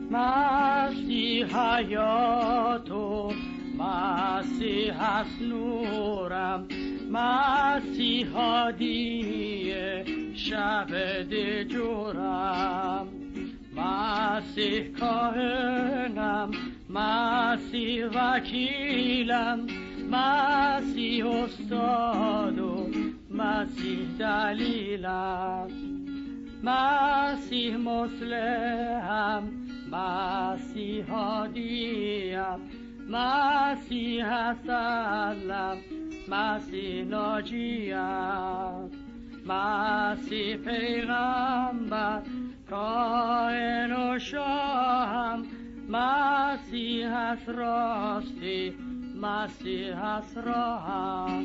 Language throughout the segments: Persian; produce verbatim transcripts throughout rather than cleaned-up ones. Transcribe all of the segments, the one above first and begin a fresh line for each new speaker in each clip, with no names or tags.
مسیح حیات و مسیح هست نورم، مسیح هادی شب دجورم، مسیح کاهنم، مسیح وکیلم، مسیح استاد و مسیح دلیلم، مسیح مصلحم، مسیح هادیم، مسیح سلم، مسیح ناجیم، مسیح پیغمبر کائن و شاهم، مسیح است راستی، مسیح است راهم،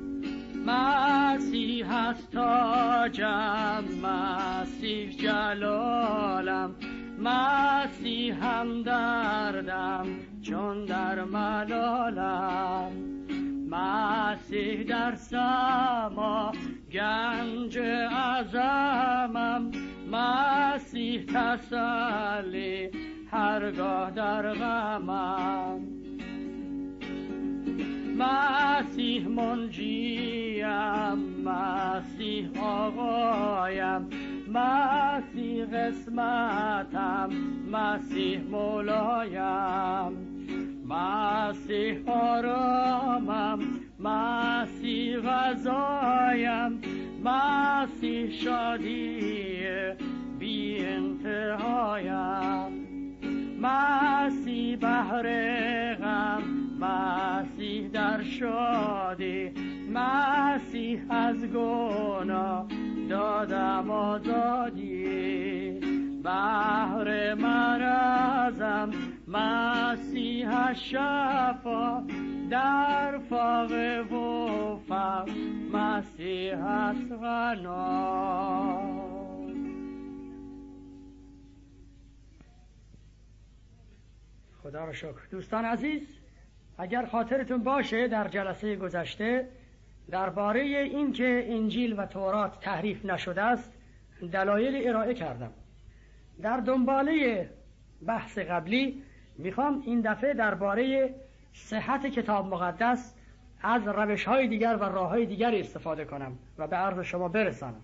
مسیح است تاجم، مسیح جلالم، مسیح هم دردم چون در ملالم، مسیح در سما گنج اعظمم، مسیح تسلی هرگاه در غمم، مسیح منجیم، مسیح آقایم، مسیح قسمتم، مسیح مولایم، مسیح آرامم، مسیح غذایم، مسیح شادی بی انتهایم، مسیح بحر غم، مسیح در شادی، مسیح از گناه دادم آزادی، بحر مرزم، مسیح شفا، در فاقه و فقر مسیح است غنا. خدا را شکر. دوستان عزیز، اگر خاطرتون باشه در جلسه گذشته درباره این که انجیل و تورات تحریف نشده است دلایل ارائه کردم. در دنباله بحث قبلی میخوام این دفعه درباره صحت کتاب مقدس از روش‌های دیگر و راه‌های دیگر استفاده کنم و به عرض شما برسانم.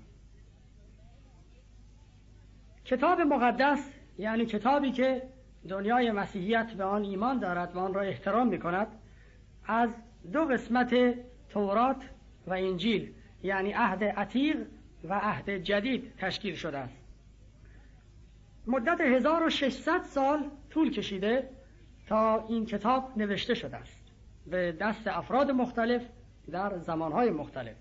کتاب مقدس یعنی کتابی که دنیای مسیحیت به آن ایمان دارد و آن را احترام می‌کند، از دو قسمت تورات و انجیل یعنی عهد عتیق و عهد جدید تشکیل شده است. مدت هزار و ششصد سال طول کشیده تا این کتاب نوشته شده است به دست افراد مختلف در زمانهای مختلف.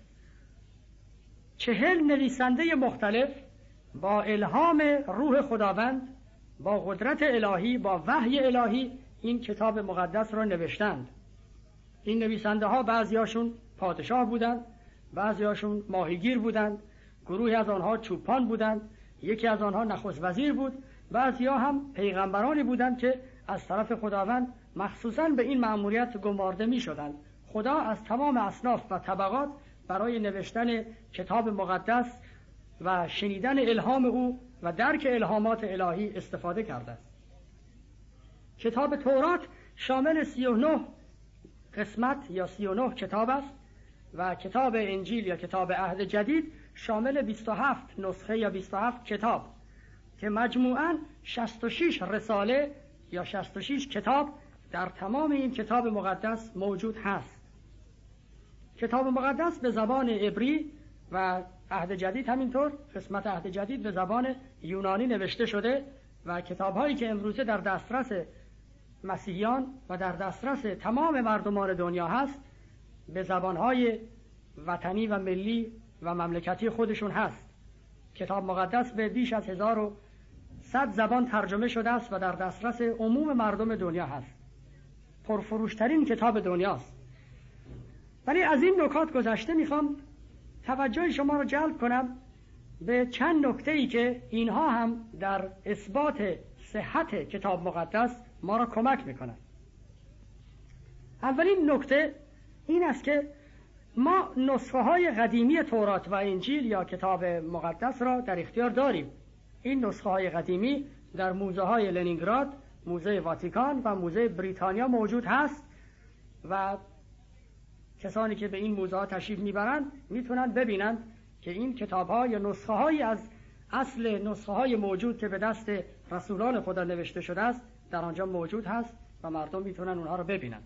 چهل نویسنده مختلف با الهام روح خداوند، با قدرت الهی، با وحی الهی این کتاب مقدس را نوشتند. این نویسنده ها بعضیاشون پادشاه بودند، بعضیاشون ماهیگیر بودند، گروهی از آنها چوپان بودند، یکی از آنها نخست وزیر بود، بعضیا هم پیغمبرانی بودند که از طرف خداوند مخصوصاً به این مأموریت گمارده می شدند. خدا از تمام اصناف و طبقات برای نوشتن کتاب مقدس و شنیدن الهام او و درک الهامات الهی استفاده کرده است. کتاب تورات شامل سی و نه قسمت یا سی و نه کتاب است و کتاب انجیل یا کتاب عهد جدید شامل بیست و هفت نسخه یا بیست و هفت کتاب که مجموعاً شصت و شش رساله یا شصت و شش کتاب در تمام این کتاب مقدس موجود هست. کتاب مقدس به زبان عبری و عهد جدید همینطور قسمت عهد جدید به زبان یونانی نوشته شده و کتاب‌هایی که امروزه در دسترس مسیحیان و در دسترس تمام مردمان دنیا هست به زبان‌های وطنی و ملی و مملکتی خودشون هست. کتاب مقدس به بیش از هزار و صد زبان ترجمه شده است و در دسترس عموم مردم دنیا هست. پرفروشترین کتاب دنیاست. ولی از این نکات گذشته میخوام توجه شما رو جلب کنم به چند نکته‌ای که اینها هم در اثبات صحت کتاب مقدس ما را کمک میکنند. اولین نکته این است که ما نسخه های قدیمی تورات و انجیل یا کتاب مقدس را در اختیار داریم. این نسخه های قدیمی در موزه های لنینگراد، موزه واتیکان و موزه بریتانیا موجود هست و کسانی که به این موزه ها تشریف میبرند میتونن ببینند که این کتاب ها یا نسخه هایی از اصل نسخه های موجود که به دست رسولان خدا نوشته شده است در آنجا موجود هست و مردم میتونن اونها رو ببینن.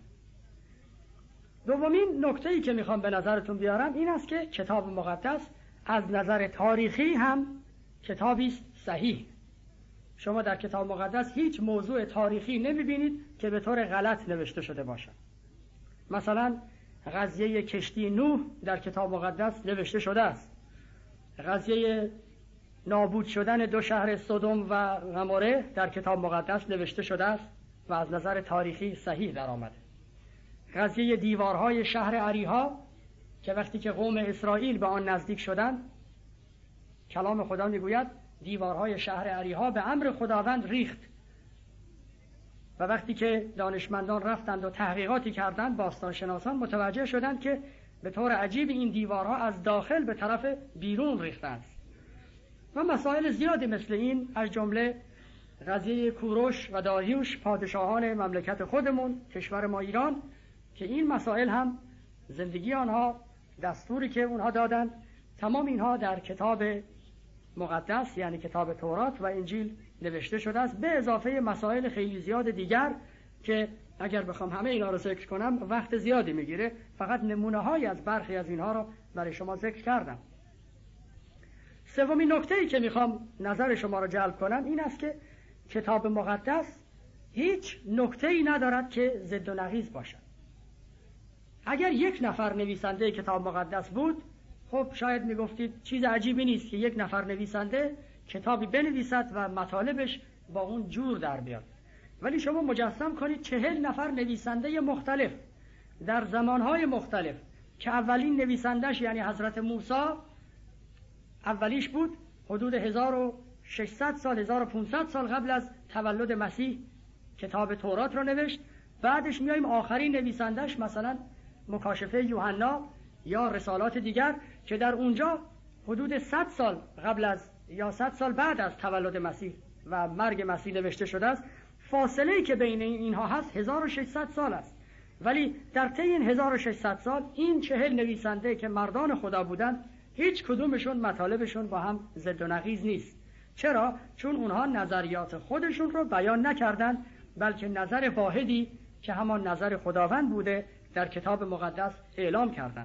دومین نکته‌ای که میخوام به نظرتون بیارم این است که کتاب مقدس از نظر تاریخی هم کتابی است صحیح. شما در کتاب مقدس هیچ موضوع تاریخی نمیبینید که به طور غلط نوشته شده باشد. مثلا قضیه کشتی نوح در کتاب مقدس نوشته شده است. قضیه نابود شدن دو شهر سدوم و گموره در کتاب مقدس نوشته شده است و از نظر تاریخی صحیح در آمده. قضیه دیوارهای شهر اریحا که وقتی که قوم اسرائیل به آن نزدیک شدند، کلام خدا میگوید دیوارهای شهر اریحا به امر خداوند ریخت و وقتی که دانشمندان رفتند و تحقیقاتی کردند، باستانشناسان متوجه شدند که به طور عجیب این دیوارها از داخل به طرف بیرون ریختند. و مسائل زیادی مثل این از جمله قضیه کوروش و داریوش پادشاهان مملکت خودمون کشور ما ایران که این مسائل هم زندگی آنها، دستوری که اونها دادند، تمام اینها در کتاب مقدس یعنی کتاب تورات و انجیل نوشته شده است، به اضافه مسائل خیلی زیاد دیگر که اگر بخوام همه اینا رو ذکر کنم وقت زیادی میگیره. فقط نمونه های از برخی از اینها رو برای شما ذکر کردم. سومین نکته‌ای که میخوام نظر شما رو جلب کنم این است که کتاب مقدس هیچ نکته‌ای ندارد که ضد و نقیض باشد. اگر یک نفر نویسنده کتاب مقدس بود، خب شاید میگفتید چیز عجیبی نیست که یک نفر نویسنده کتابی بنویسد و مطالبش با اون جور در بیاد. ولی شما مجسم کنید چهل نفر نویسنده مختلف در زمانهای مختلف که اولین نویسندش یعنی حضرت موسی اولیش بود، حدود هزار و ششصد سال هزار و پانصد سال قبل از تولد مسیح کتاب تورات رو نوشت. بعدش میایم آخرین نویسندش مثلا مکاشفه یوحنا یا رسالات دیگر که در اونجا حدود صد سال قبل از یا صد سال بعد از تولد مسیح و مرگ مسیح نوشته شده است. فاصله‌ای که بین اینها هست هزار و ششصد سال است. ولی در طی این هزار و ششصد سال این چهل نویسنده که مردان خدا بودند هیچ کدومشون مطالبشون با هم ضد و نقیض نیست. چرا؟ چون اونها نظریات خودشون رو بیان نکردند، بلکه نظر واحدی که همان نظر خداوند بوده در کتاب مقدس اعلام کردند.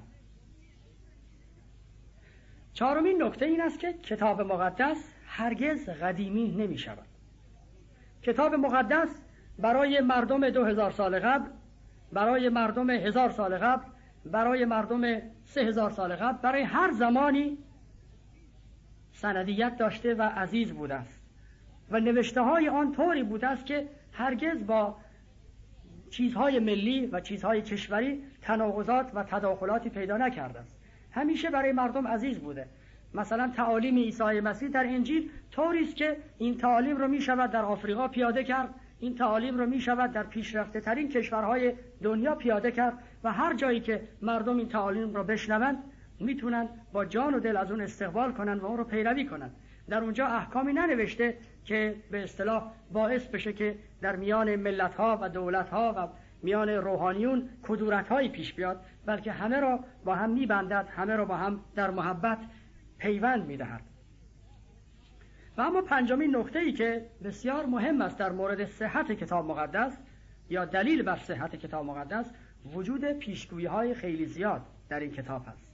چهارمین نکته این است که کتاب مقدس هرگز قدیمی نمی شود. کتاب مقدس برای مردم دو هزار سال قبل، برای مردم هزار سال قبل، برای مردم سه هزار سال قبل، برای هر زمانی سندیت داشته و عزیز بوده است و نوشته های آن طوری بوده است که هرگز با چیزهای ملی و چیزهای کشوری تناقضات و تداخلاتی پیدا نکرده است. همیشه برای مردم عزیز بوده. مثلا تعالیم عیسی مسیح در انجیل طوری است که این تعالیم رو می شود در آفریقا پیاده کرد، این تعالیم رو می شود در پیشرفته ترین کشورهای دنیا پیاده کرد و هر جایی که مردم این تعالیم رو بشنوند میتونن با جان و دل از اون استقبال کنن و اون رو پیروی کنن. در اونجا احکامی ننوشته که به اصطلاح باعث بشه که در میان ملت‌ها و دولت‌ها و میان روحانیون کدورت‌هایی پیش بیاد، بلکه همه را با هم می‌بندد، همه را با هم در محبت پیوند می‌دهد. و اما پنجمین نکته‌ای که بسیار مهم است در مورد صحت کتاب مقدس یا دلیل بر صحت کتاب مقدس، وجود پیشگویی‌های خیلی زیاد در این کتاب است.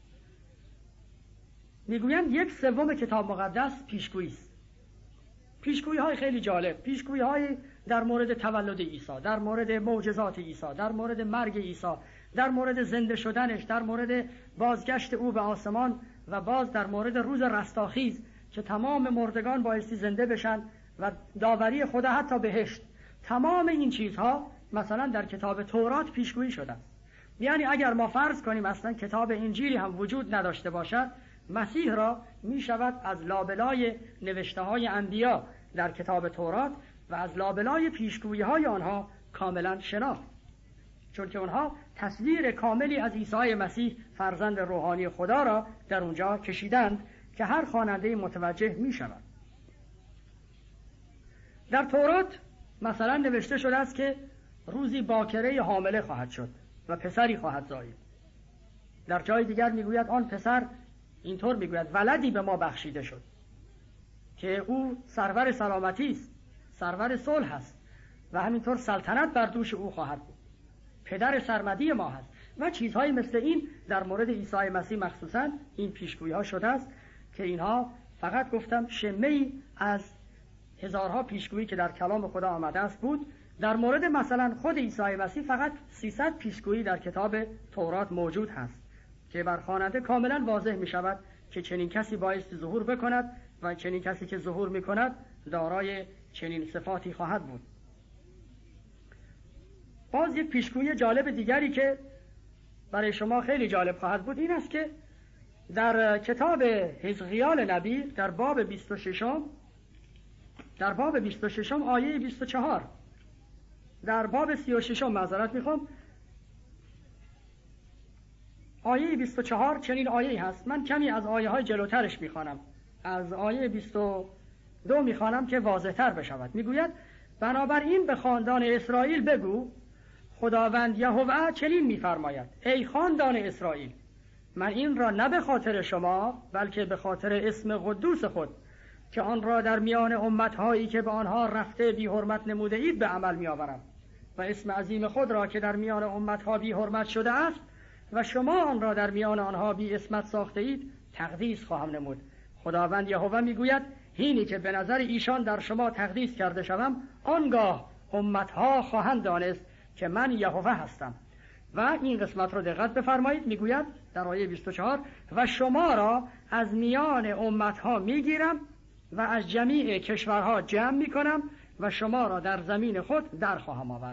میگویند یک سوم کتاب مقدس پیشگویی است. پیشگویی‌های خیلی جالب، پیشگویی‌های در مورد تولد عیسی، در مورد معجزات عیسی، در مورد مرگ عیسی، در مورد زنده شدنش، در مورد بازگشت او به آسمان و باز در مورد روز رستاخیز که تمام مردگان بایستی زنده بشن و داوری خدا حتی بهشت. تمام این چیزها مثلا در کتاب تورات پیشگویی شده است. یعنی اگر ما فرض کنیم اصلا کتاب انجیلی هم وجود نداشته باشد، مسیح را می شود از لابلای نوشته های انبیا در کتاب تورات و از لابلای پیشگویی های آنها کاملا شناخت، چون که آنها تصویر کاملی از عیسی مسیح فرزند روحانی خدا را در اونجا کشیدند که هر خواننده متوجه می شود. در تورات مثلا نوشته شده است که روزی باکره حامله خواهد شد و پسری خواهد زایید. در جای دیگر میگوید آن پسر اینطور میگوید ولدی به ما بخشیده شد که او سرور سلامتی است، سرور صلح است و همینطور سلطنت بر دوش او خواهد بود، پدر سرمدی ما هست و چیزهایی مثل این در مورد عیسی مسیح مخصوصا این پیشگویی ها شده است که اینها فقط گفتم شمه‌ای از هزارها پیشگویی که در کلام خدا آمده است بود. در مورد مثلا خود عیسی مسیح فقط سیصد پیشگویی در کتاب تورات موجود هست که بر خواننده کاملا واضح می شود که چنین کسی بایستی ظهور بکند و چنین کسی که ظهور می کند دارای چنین صفاتی خواهد بود. باز یک پیشگویی جالب دیگری که برای شما خیلی جالب خواهد بود این است که در کتاب حزقیال نبی در باب بیست و ششم در باب بیست و ششم آیه بیست و چهار، در باب سی و ششم معذرت میخوام آیه بیست و چهار چنین آیه هست. من کمی از آیه های جلوترش میخوانم، از آیه بیست و دو میخوانم که واضح تر بشود. میگوید بنابراین به خاندان اسرائیل بگو خداوند یهوه چنین میفرماید ای خاندان اسرائیل من این را نه به خاطر شما بلکه به خاطر اسم قدوس خود که آن را در میان امتهایی که به آنها رفته بی حرمت نموده اید به عمل می آورم و اسم عظیم خود را که در میان امتها بی حرمت شده است و شما آن را در میان آنها بی اسمت ساخته اید تقدیس خواهم نمود. خداوند یهوه میگوید هینی که به نظر ایشان در شما تقدیس کرده شوم آنگاه امتها خواهند دانست که من یهوه هستم. و این قسمت رو دقت بفرمایید، میگوید در آیه بیست و چهار و شما را از میان امتها میگیرم و از جمیع کشورها جمع میکنم و شما را در زمین خود در خواهم آورد.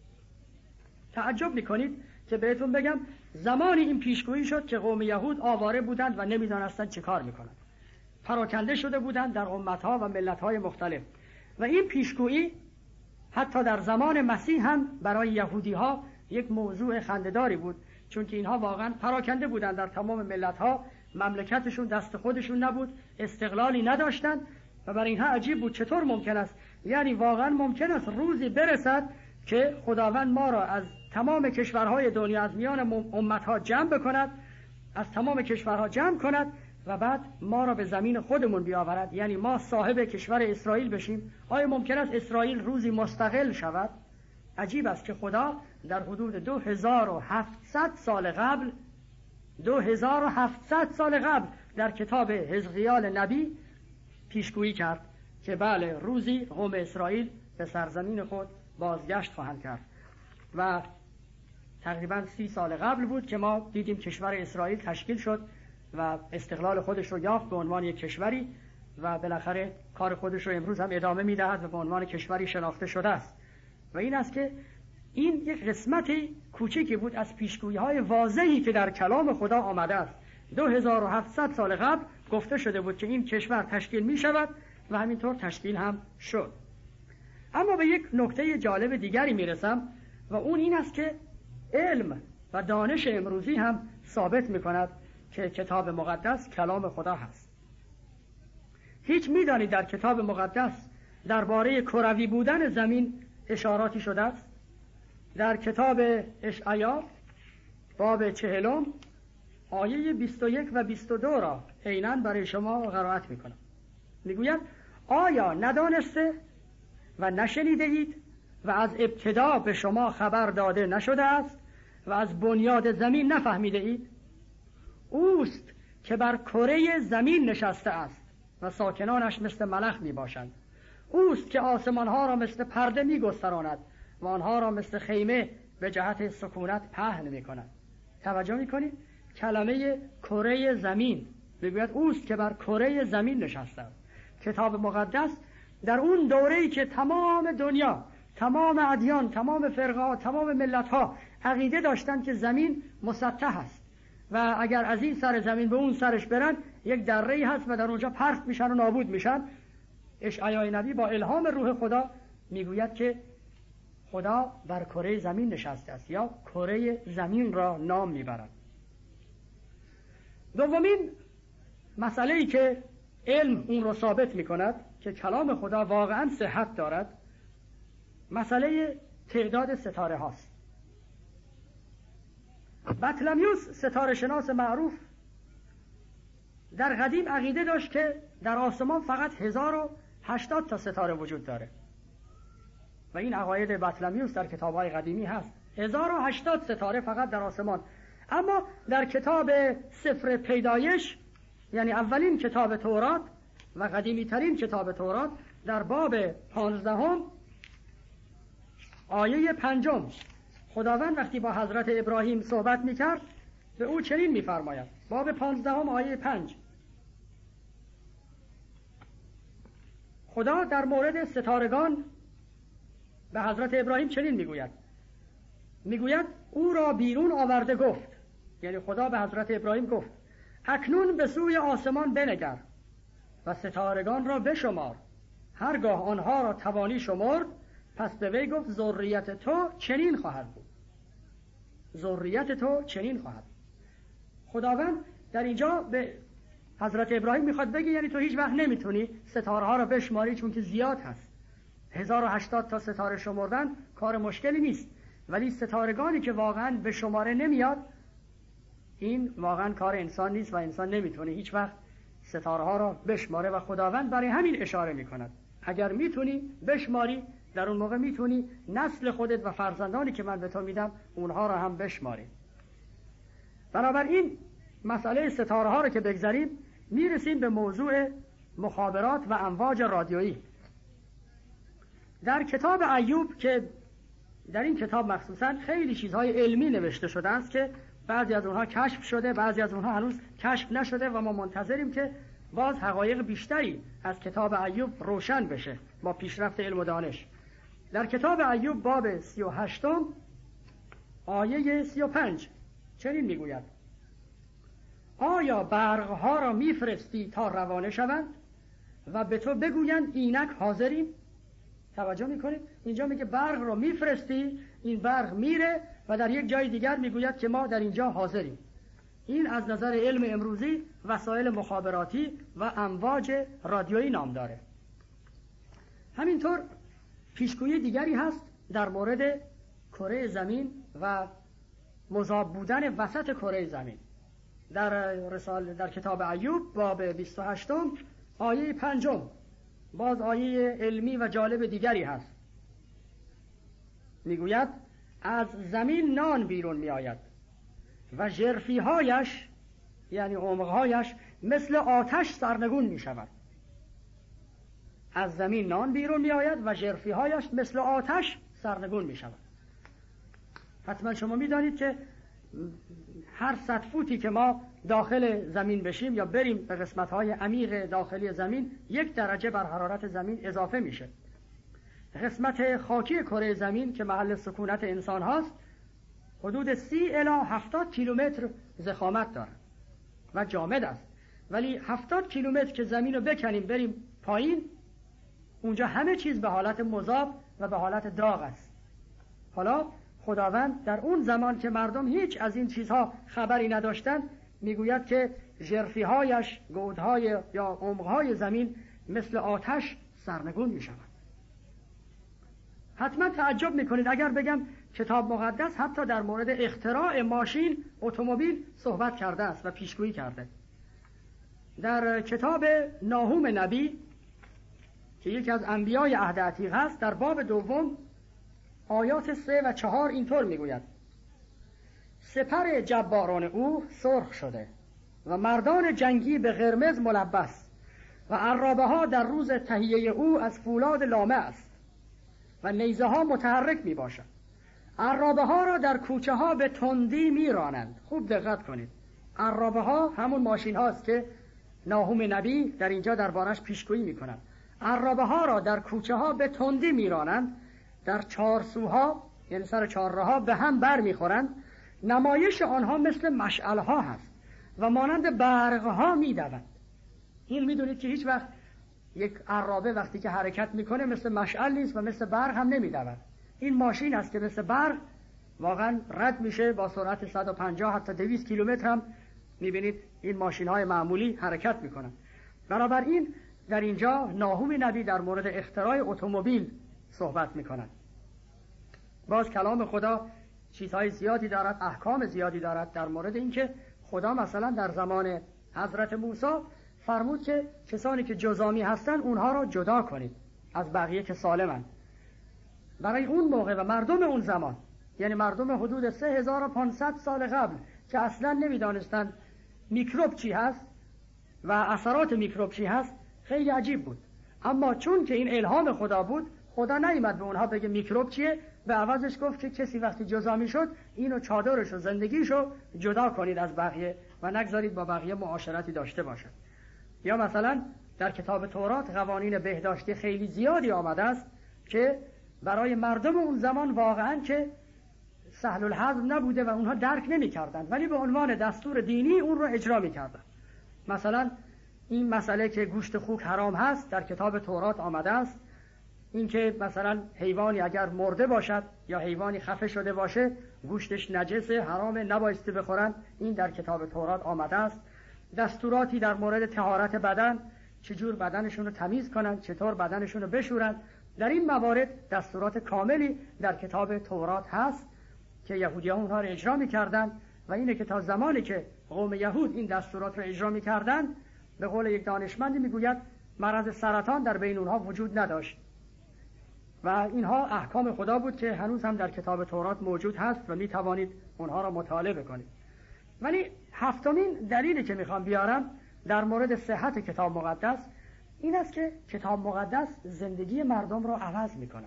تعجب میکنید که بهتون بگم زمانی این پیشگویی شد که قوم یهود آواره بودند و نمیدانستند چه کار میکنند، پراکنده شده بودند در امتها و ملتهای مختلف و این پیشگویی حتی در زمان مسیح هم برای یهودی ها یک موضوع خنده‌داری بود، چون که اینها واقعا پراکنده بودند در تمام ملتها، مملکتشون دست خودشون نبود، استقلالی نداشتند و برای اینها عجیب بود چطور ممکن است، یعنی واقعا ممکن است روزی برسد که خداوند ما را از تمام کشورهای دنیا از میان امتها جمع بکند، از تمام کشورها جمع کند و بعد ما را به زمین خودمون بیاورد، یعنی ما صاحب کشور اسرائیل بشیم. آیا ممکن است اسرائیل روزی مستقل شود؟ عجیب است که خدا در حدود دو هزار و هفتصد سال قبل دو هزار و هفتصد سال قبل در کتاب حزقیال نبی پیشگویی کرد که بله روزی قوم اسرائیل به سرزمین خود بازگشت خواهند کرد و تقریبا سی سال قبل بود که ما دیدیم کشور اسرائیل تشکیل شد و استقلال خودش رو یافت به عنوان یک کشوری و بالاخره کار خودش رو امروز هم ادامه میدهد و به عنوان کشوری شناخته شده است. و این است که این یک قسمت کوچکی بود از پیشگویی‌های واضحی که در کلام خدا آمده است. دو هزار و هفتصد سال قبل گفته شده بود که این کشور تشکیل می شود و همینطور تشکیل هم شد. اما به یک نکته جالب دیگری می رسم و اون این است که علم و دانش امروزی هم ثابت می کند که کتاب مقدس کلام خدا هست. هیچ می دانید در کتاب مقدس درباره کروی بودن زمین اشاراتی شده است؟ در کتاب اشعیا باب چهلم آیه بیست و یک و بیست و دو را عیناً برای شما قرائت میکنم. میگوید آیا ندانسته و نشنیده اید و از ابتدا به شما خبر داده نشده است و از بنیاد زمین نفهمیده اید؟ اوست که بر کره زمین نشسته است و ساکنانش مثل ملخ می باشند. اوست که آسمانها را مثل پرده می گستراند و آنها را مثل خیمه به جهت سکونت پهن می کند. توجه می کنید؟ کلمه کره زمین میگوید اوست که بر کره زمین نشسته است. کتاب مقدس در اون دوره‌ای که تمام دنیا، تمام ادیان، تمام فرقه‌ها، تمام ملت‌ها عقیده داشتند که زمین مسطح است و اگر از این سر زمین به اون سرش برن یک دره‌ای هست و در اونجا پرت میشن و نابود میشن، اشعیا نبی با الهام روح خدا میگوید که خدا بر کره زمین نشسته است یا کره زمین را نام میبرد. دومین مسئله‌ای که علم اون رو ثابت میکند که کلام خدا واقعا صحت دارد مسئله تعداد ستاره هاست. بطلمیوس ستاره شناس معروف در قدیم عقیده داشت که در آسمان فقط هزار و هشتاد تا ستاره وجود داره و این عقاید بطلمیوس در کتاب‌های قدیمی هست، هزار و هشتاد ستاره فقط در آسمان. اما در کتاب سفر پیدایش، یعنی اولین کتاب تورات و قدیمی ترین کتاب تورات، در باب پانزدهم آیه پنجم، خداوند وقتی با حضرت ابراهیم صحبت میکرد به او چنین میفرماید. باب پانزدهم آیه پنج، خدا در مورد ستارگان به حضرت ابراهیم چنین میگوید میگوید او را بیرون آورده گفت، یعنی خدا به حضرت ابراهیم گفت اکنون به سوی آسمان بنگر و ستارگان را بشمار، هرگاه آنها را توانی شمرد پس به وی گفت ذریت تو چنین خواهد بود، ذریت تو چنین خواهد. خداوند در اینجا به حضرت ابراهیم میخواد بگه یعنی تو هیچ وقت نمیتونی ستاره ها را بشماری چون که زیاد هست. هزار و هشتاد تا ستاره شمردن کار مشکلی نیست، ولی ستارگانی که واقعا به شماره نمیاد این واقعا کار انسان نیست و انسان نمیتونه هیچ وقت ستاره ها را بشماره و خداوند برای همین اشاره میکند اگر میتونی بشماری در اون موقع میتونی نسل خودت و فرزندانی که من به تو میدم اونها را هم بشماری. بنابراین مسئله ستاره ها را که بگذاریم میرسیم به موضوع مخابرات و امواج رادیویی. در کتاب ایوب که در این کتاب مخصوصا خیلی چیزهای علمی نوشته شده است که بعضی از اونها کشف شده، بعضی از اونها هنوز کشف نشده و ما منتظریم که باز حقایق بیشتری از کتاب ایوب روشن بشه با پیشرفت علم و دانش. در کتاب ایوب باب سی و هشتم آیه سی و پنج چنین میگوید آیا برقها را میفرستی تا روانه شوند و به تو بگویند اینک حاضریم؟ توجه میکنید اینجا میگه برق را میفرستی، این برق میره و در یک جای دیگر میگوید که ما در اینجا حاضریم. این از نظر علم امروزی وسایل مخابراتی و امواج رادیویی نام داره. همینطور پیشگویی دیگری هست در مورد کره زمین و مذاب بودن وسط کره زمین. در رساله در کتاب ایوب باب بیست و هشتم آیه پنجم باز آیه علمی و جالب دیگری هست. میگوید از زمین نان بیرون می آید و ژرفی هایش یعنی عمقهایش مثل آتش سرنگون می شود. از زمین نان بیرون می آید و ژرفی هایش مثل آتش سرنگون می شود. حتما شما می دانید که هر صد فوتی که ما داخل زمین بشیم یا بریم به قسمت های عمیق داخلی زمین یک درجه بر حرارت زمین اضافه میشه. قسمت خاکی کره زمین که محل سکونت انسان هاست حدود سی الی هفتاد کیلومتر ضخامت داره و جامد است، ولی هفتاد کیلومتر که زمین رو بکنیم بریم پایین اونجا همه چیز به حالت مذاب و به حالت داغ است. حالا خداوند در اون زمان که مردم هیچ از این چیزها خبری نداشتن میگوید که ژرفی‌هایش، گودهای یا عمقهای زمین مثل آتش سرنگون میشوند. حتما تعجب میکنید اگر بگم کتاب مقدس حتی در مورد اختراع ماشین، اتومبیل صحبت کرده است و پیشگویی کرده. در کتاب ناهوم نبی که یکی از انبیای عهد عتیق است در باب دوم آیات سه و چهار اینطور میگوید سپر جباران او سرخ شده و مردان جنگی به قرمز ملبس و عرابه ها در روز تهیه او از فولاد لامه است و نیزه ها متحرک می باشد. عرابه ها را در کوچه ها به تندی می رانند. خوب دقت کنید، عرابه ها همون ماشین هاست که ناهوم نبی در اینجا دربارش پیشگویی می کنند. عرابه ها را در کوچه ها به تندی می رانند، در چارسوها یعنی سر چهارراه به هم بر می خورند. نمایش آنها مثل مشعل ها هست و مانند برق ها می دوند. این می دونید که هیچ وقت یک عرابه وقتی که حرکت میکنه مثل مشعل نیست و مثل برق هم نمی دود. این ماشین است که مثل برق واقعا رد میشه با سرعت صد و پنجاه حتی دویست کیلومتر هم میبینید این ماشین های معمولی حرکت میکنن. بنابراین در اینجا ناهوم نبی در مورد اختراع اتومبیل صحبت میکنند. باز کلام خدا چیزهای زیادی دارد، احکام زیادی دارد در مورد اینکه خدا مثلا در زمان حضرت موسی فرمود که کسانی که جزامی هستن اونها را جدا کنید از بقیه که سالمن. برای اون موقع و مردم اون زمان، یعنی مردم حدود سه هزار و پانصد سال قبل که اصلا نمیدانستند میکروب چی هست و اثرات میکروب چی هست، خیلی عجیب بود. اما چون که این الهام خدا بود، خدا نیامد به اونها بگه میکروب چیه، به عوضش گفت که کسی وقتی جزامی شد اینو چادرش و زندگیشو جدا کنید از بقیه و نگذارید با بقیه معاشرتی داشته باشد. یا مثلا در کتاب تورات قوانین بهداشتی خیلی زیادی آمده است که برای مردم اون زمان واقعا که سهل الهضم نبوده و اونها درک نمی کردن، ولی به عنوان دستور دینی اون رو اجرا می کردن. مثلا این مسئله که گوشت خوک حرام هست در کتاب تورات آمده است، این که مثلا حیوانی اگر مرده باشد یا حیوانی خفه شده باشه گوشتش نجسه، حرامه، نبایسته بخورن، این در کتاب تورات آمده است. دستوراتی در مورد طهارت بدن، چجور بدنشون رو تمیز کنن، چطور بدنشون رو بشورن، در این موارد دستورات کاملی در کتاب تورات هست که یهودیان اونها رو اجرا می‌کردن و اینه که تا زمانی که قوم یهود این دستورات رو اجرا می‌کردن، به قول یک دانشمندی میگوید مرض سرطان در بین اونها وجود نداشت و اینها احکام خدا بود که هنوز هم در کتاب تورات موجود هست و میتوانید اونها را مطالعه بکنید. ولی هفتمین دلیلی که میخوام بیارم در مورد صحت کتاب مقدس این است که کتاب مقدس زندگی مردم را عوض میکنه.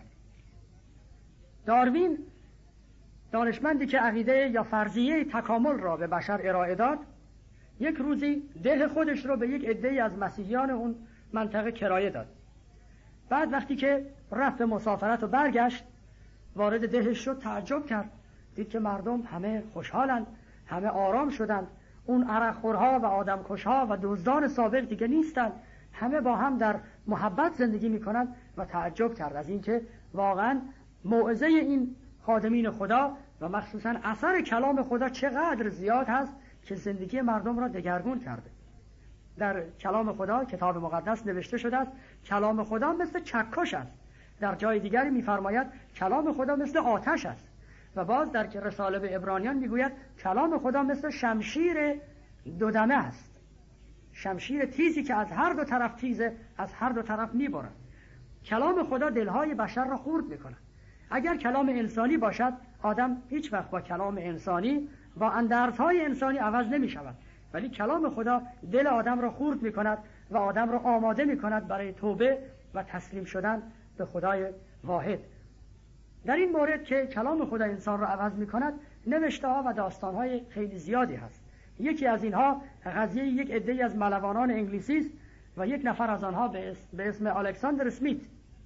داروین، دانشمندی که عقیده یا فرضیه تکامل را به بشر ارائه داد، یک روزی ده خودش رو به یک عده‌ای از مسیحیان اون منطقه کرایه داد. بعد وقتی که رفت مسافرت و برگشت وارد دهش شد، تعجب کرد، دید که مردم همه خوشحالن، همه آرام شدن، اون عرقخورها و آدمکشها و دزدان سابق دیگه نیستن، همه با هم در محبت زندگی میکنن و تعجب کرد از اینکه واقعا موعظه این خادمین خدا و مخصوصا اثر کلام خدا چقدر زیاد هست که زندگی مردم را دگرگون کرده. در کلام خدا، کتاب مقدس نوشته شده است کلام خدا مثل چکش است. در جای دیگری می‌فرماید کلام خدا مثل آتش است و باز در رساله به عبرانیان میگوید کلام خدا مثل شمشیر دودمه است، شمشیر تیزی که از هر دو طرف تیزه، از هر دو طرف می‌برد. کلام خدا دلهای بشر را خورد می‌کند. اگر کلام انسانی باشد، آدم هیچ وقت با کلام انسانی با اندرزهای انسانی عوض نمی‌شود، ولی کلام خدا دل آدم را خورد می‌کند و آدم را آماده می‌کند برای توبه و تسلیم شدن به خدای واحد. در این مورد که کلام خدا انسان را عوض می‌کند، نوشته‌ها و داستان‌های خیلی زیادی هست. یکی از اینها قضیه یک عده‌ای از ملوانان انگلیسی است و یک نفر از آنها به اسم, به اسم الکساندر اسمیت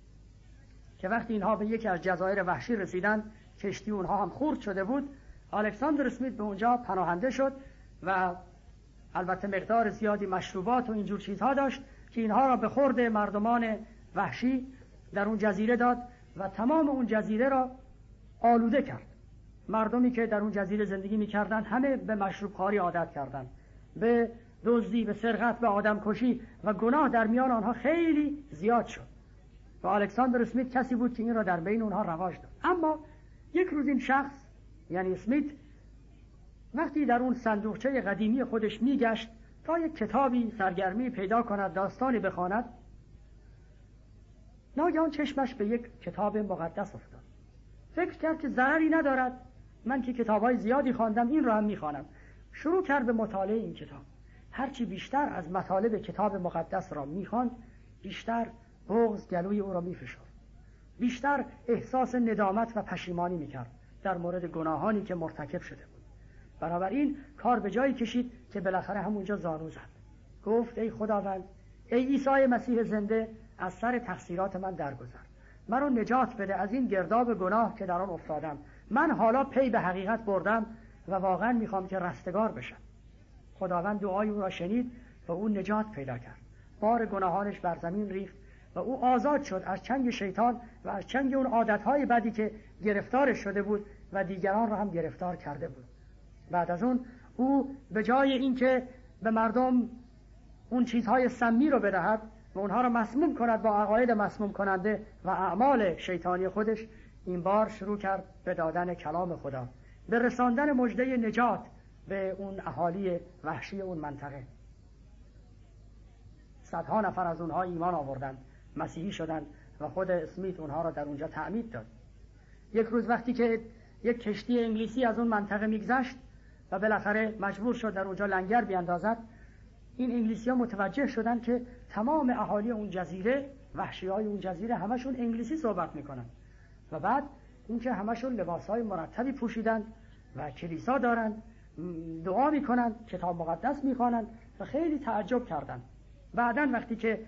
که وقتی اینها به یکی از جزایر وحشی رسیدن، کشتی اونها هم خورد شده بود، الکساندر اسمیت به اونجا پناهنده شد و البته مقدار زیادی مشروبات و اینجور چیزها داشت که اینها را به خورد مردمان وحشی در اون جزیره داد و تمام اون جزیره را آلوده کرد. مردمی که در اون جزیره زندگی می‌کردند همه به مشروب خواری عادت کردند، به دزدی، به سرقت، به آدمکشی و گناه در میان آنها خیلی زیاد شد و الکساندر اسمیت کسی بود که این را در بین اونها رواج داد. اما یک روز این شخص، یعنی اسمیت، وقتی در اون صندوقچه قدیمی خودش میگشت تا یک کتابی سرگرمی پیدا کند، داستانی بخواند، ناگهان چشمش به یک کتاب مقدس افتاد. فکر کرد که ضرری ندارد، من که کتاب‌های زیادی خواندم این را هم میخوانم. شروع کرد به مطالعه این کتاب. هرچی بیشتر از مطالب کتاب مقدس را میخواند، بیشتر بغض گلوی او را میفشرد، بیشتر احساس ندامت و پشیمانی میکرد در مورد گناهانی که مرتکب شده بود. بنابراین کار به جایی کشید که بالاخره همونجا زانو زد. گفت ای خداوند، ای عیسی مسیح زنده، از سر تقصیرات من درگذر، من رو نجات بده از این گرداب گناه که در آن افتادم. من حالا پی به حقیقت بردم و واقعا میخوام که رستگار بشم. خداوند دعای او را شنید و او نجات پیدا کرد. بار گناهانش بر زمین ریخت و او آزاد شد از چنگ شیطان و از چنگ اون عادتهای بدی که گرفتارش شده بود و دیگران را هم گرفتار کرده بود. بعد از اون او به جای اینکه به مردم اون چیزهای سمی رو بدهد و اونها را مسموم کند با عقاید مسموم کننده و اعمال شیطانی خودش، این بار شروع کرد به دادن کلام خدا، به رساندن مژده نجات به اون اهالی وحشی اون منطقه. صدها نفر از اونها ایمان آوردند، مسیحی شدند و خود اسمیت اونها را در اونجا تعمید داد. یک روز وقتی که یک کشتی انگلیسی از اون منطقه میگذشت و بالاخره مجبور شد در اونجا لنگر بیاندازد، این انگلیسی ها متوجه شدند که تمام اهالی اون جزیره، وحشی های اون جزیره، همشون انگلیسی صحبت میکنن و بعد اینکه همشون لباس های مرتبی پوشیدن و کلیسا دارن، دعا میکنن، کتاب مقدس میخوانن و خیلی تعجب کردند. بعداً وقتی که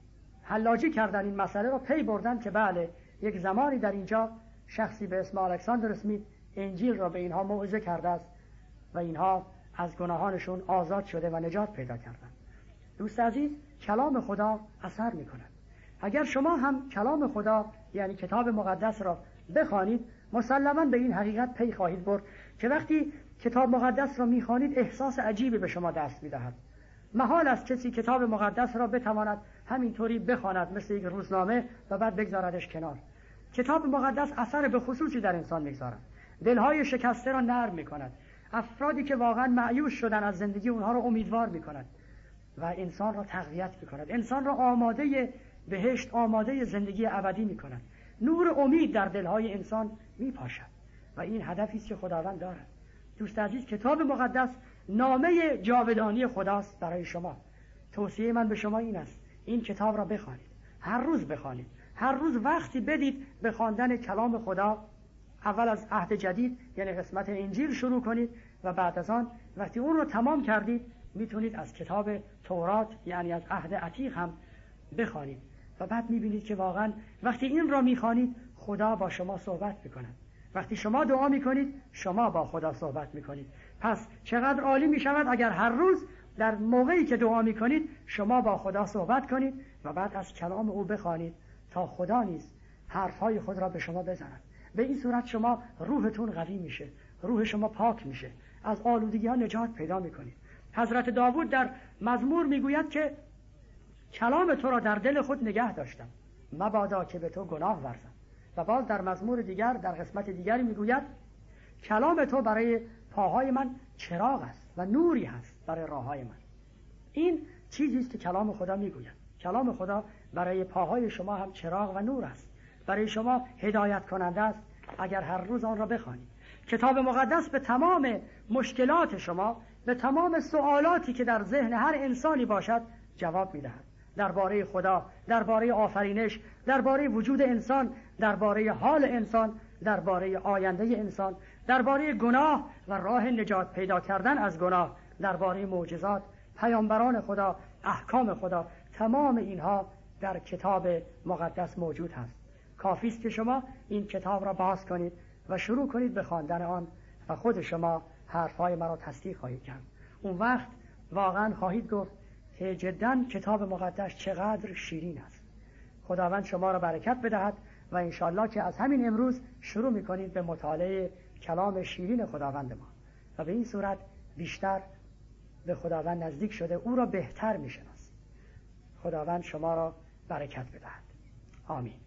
حلاجی کردن این مسئله را پی بردن که بله یک زمانی در اینجا شخصی به اسم الکساندر اسمیت انجیل را به اینها موعظه کرده است و اینها از گناهانشون آزاد شده و نجات پیدا کردند. دوست عزیز، کلام خدا اثر میکند. اگر شما هم کلام خدا یعنی کتاب مقدس را بخوانید، مسلماً به این حقیقت پی خواهید برد که وقتی کتاب مقدس را میخوانید احساس عجیبی به شما دست میدهد. محال است کسی کتاب مقدس را بتواند همینطوری بخواند مثل یک روزنامه و بعد بگذاردش کنار. کتاب مقدس اثر به خصوصی در انسان میگذارد، دلهای شکسته را نرم میکند، افرادی که واقعا مایوس شدن از زندگی اونها را امیدوار میکند و انسان را تقویت میکند، انسان را آماده بهشت، آماده زندگی ابدی میکند. نور امید در دلهای انسان میپاشد و این هدفی است که خداوند دارد. دوست عزیز، کتاب مقدس نامه جاودانی خداست برای شما. توصیه من به شما این است این کتاب را بخوانید، هر روز بخوانید، هر روز وقتی بدید به خواندن کلام خدا. اول از عهد جدید یعنی قسمت انجیل شروع کنید و بعد از آن وقتی اون رو تمام کردید میتونید از کتاب تورات یعنی از عهد عتیق هم بخوانید و بعد میبینید که واقعا وقتی این را میخوانید خدا با شما صحبت میکند. وقتی شما دعا میکنید شما با خدا صحبت میکنید. پس چقدر عالی میشود اگر هر روز در موقعی که دعا میکنید شما با خدا صحبت کنید و بعد از کلام او بخوانید تا خدا نیز حرفهای خود را به شما بزند. به این صورت شما روحتون قوی میشه، روح شما پاک میشه، از آلودگی ها نجات پیدا میکنید. حضرت داوود در مزمور میگوید که کلام تو را در دل خود نگه داشتم، مبادا که به تو گناه ورزم. و باز در مزمور دیگر در قسمت دیگری میگوید کلام تو برای پاهای من چراغ است و نوری هست برای راههای من. این چیزی است که کلام خدا میگوید. کلام خدا برای پاهای شما هم چراغ و نور است، برای شما هدایت کننده است اگر هر روز آن را بخوانید. کتاب مقدس به تمام مشکلات شما، به تمام سوالاتی که در ذهن هر انسانی باشد جواب میدهد. درباره خدا، درباره آفرینش، درباره وجود انسان، درباره حال انسان، درباره آینده انسان، درباره گناه و راه نجات پیدا کردن از گناه، درباره معجزات، پیامبران خدا، احکام خدا، تمام اینها در کتاب مقدس موجود هست. کافی است که شما این کتاب را باز کنید و شروع کنید به خواندن آن و خود شما حرفهای مرا تصدیق خواهید کرد. اون وقت واقعا خواهید گفت که جداً کتاب مقدس چقدر شیرین است. خداوند شما را برکت بدهد و انشالله که از همین امروز شروع میکنید به مطالعه کلام شیرین خداوند ما و به این صورت بیشتر به خداوند نزدیک شده او را بهتر میشناسید. خداوند شما را برکت بدهد. آمین.